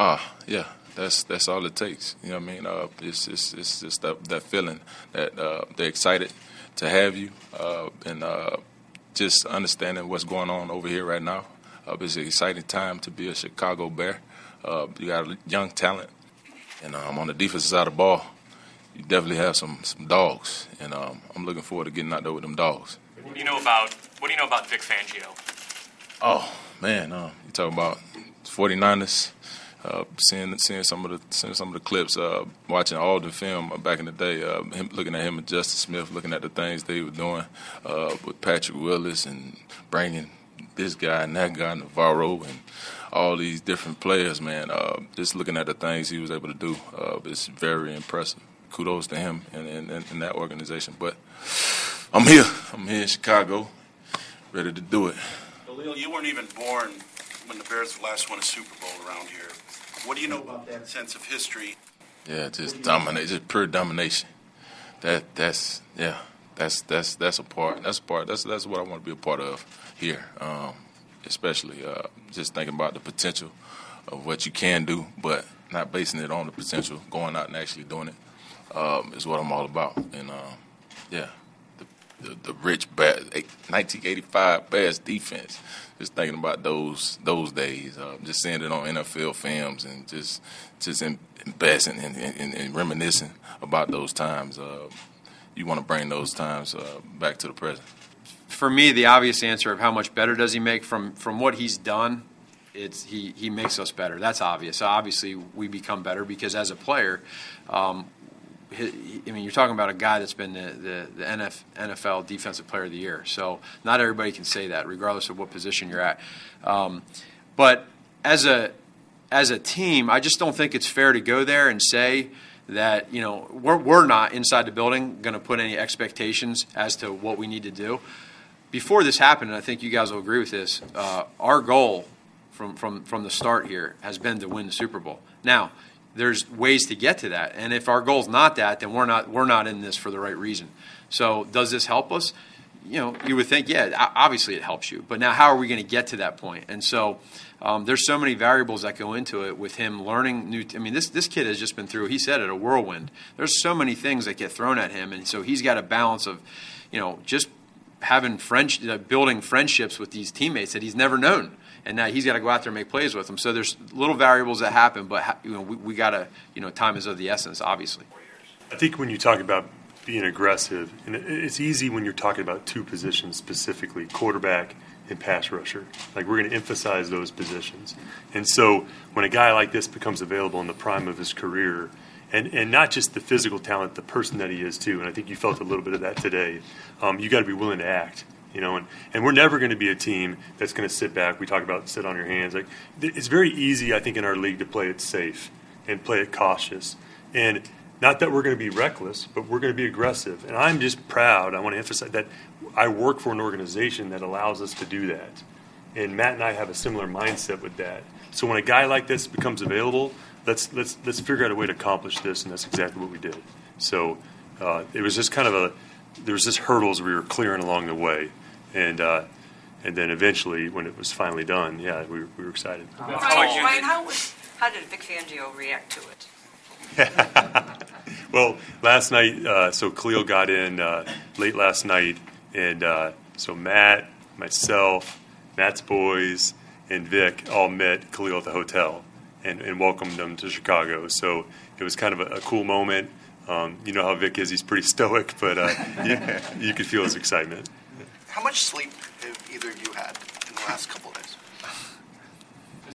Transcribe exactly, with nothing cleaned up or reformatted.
Ah, yeah. That's that's all it takes. You know what I mean? Uh, it's it's it's just that that feeling that uh, they're excited to have you, uh, and uh, just understanding what's going on over here right now. Uh, it's an exciting time to be a Chicago Bear. Uh, you got a young talent, and um, on the defensive side of the ball, you definitely have some some dogs, and um, I'm looking forward to getting out there with them dogs. What do you know about What do you know about Vic Fangio? Oh man, uh, you talk about forty-niners. Uh, seeing seeing some of the seeing some of the clips, uh, watching all the film back in the day, uh, him, looking at him and Justin Smith, looking at the things they were doing uh, with Patrick Willis and bringing this guy and that guy, Navarro, and all these different players, man. Uh, just looking at the things he was able to do, uh, it's very impressive. Kudos to him and, and, and that organization. But I'm here. I'm here in Chicago, ready to do it. Khalil, you weren't even born when the Bears last won a Super Bowl around here. What do you know about that sense of history? Yeah, just dominate, just pure domination. That that's yeah, that's that's that's a part. That's a part. That's that's what I want to be a part of here. Um, especially uh, just thinking about the potential of what you can do, but not basing it on the potential. Going out and actually doing it um, is what I'm all about. And uh, yeah, the, the the rich Bears, nineteen eighty-five Bears defense. Just thinking about those those days, uh, just seeing it on N F L films, and just just investing and, and, and reminiscing about those times. Uh, you want to bring those times uh, back to the present. For me, the obvious answer of how much better does he make from from what he's done, it's he he makes us better. That's obvious. So obviously, we become better because as a player. Um, I mean, you're talking about a guy that's been the, the, the N F L Defensive Player of the Year. So not everybody can say that, regardless of what position you're at. Um, but as a as a team, I just don't think it's fair to go there and say that, you know, we're, we're not inside the building going to put any expectations as to what we need to do. Before this happened, and I think you guys will agree with this, uh, our goal from, from, from the start here has been to win the Super Bowl. Now, there's ways to get to that, and if our goal's not that, then we're not we're not in this for the right reason. So does this help us? You know, you would think, yeah, obviously it helps you. But now how are we going to get to that point? And so um, there's so many variables that go into it with him learning new – I mean, this, this kid has just been through – he said it, a whirlwind. There's so many things that get thrown at him, and so he's got a balance of, you know, just having French, uh, building friendships with these teammates that he's never known. And now he's got to go out there and make plays with them. So there's little variables that happen, but you know we, we got to, you know, time is of the essence, obviously. I think when you talk about being aggressive, and it's easy when you're talking about two positions specifically, quarterback and pass rusher. Like we're going to emphasize those positions. And so when a guy like this becomes available in the prime of his career, and, and not just the physical talent, the person that he is too, and I think you felt a little bit of that today, um, you got to be willing to act. You know, and, and we're never going to be a team that's going to sit back. We talk about sit on your hands. Like it's very easy, I think, in our league to play it safe and play it cautious. And not that we're going to be reckless, but we're going to be aggressive. And I'm just proud. I want to emphasize that I work for an organization that allows us to do that. And Matt and I have a similar mindset with that. So when a guy like this becomes available, let's let's let's figure out a way to accomplish this, and that's exactly what we did. So uh, it was just kind of a there was just hurdles we were clearing along the way. And uh, and then eventually, when it was finally done, yeah, we, we were excited. Ryan, Ryan how, was, how did Vic Fangio react to it? Well, last night, uh, so Khalil got in uh, late last night, and uh, so Matt, myself, Matt's boys, and Vic all met Khalil at the hotel and, and welcomed him to Chicago. So it was kind of a, a cool moment. Um, you know how Vic is; he's pretty stoic, but uh, you, you could feel his excitement. How much sleep have either of you had in the last couple of days?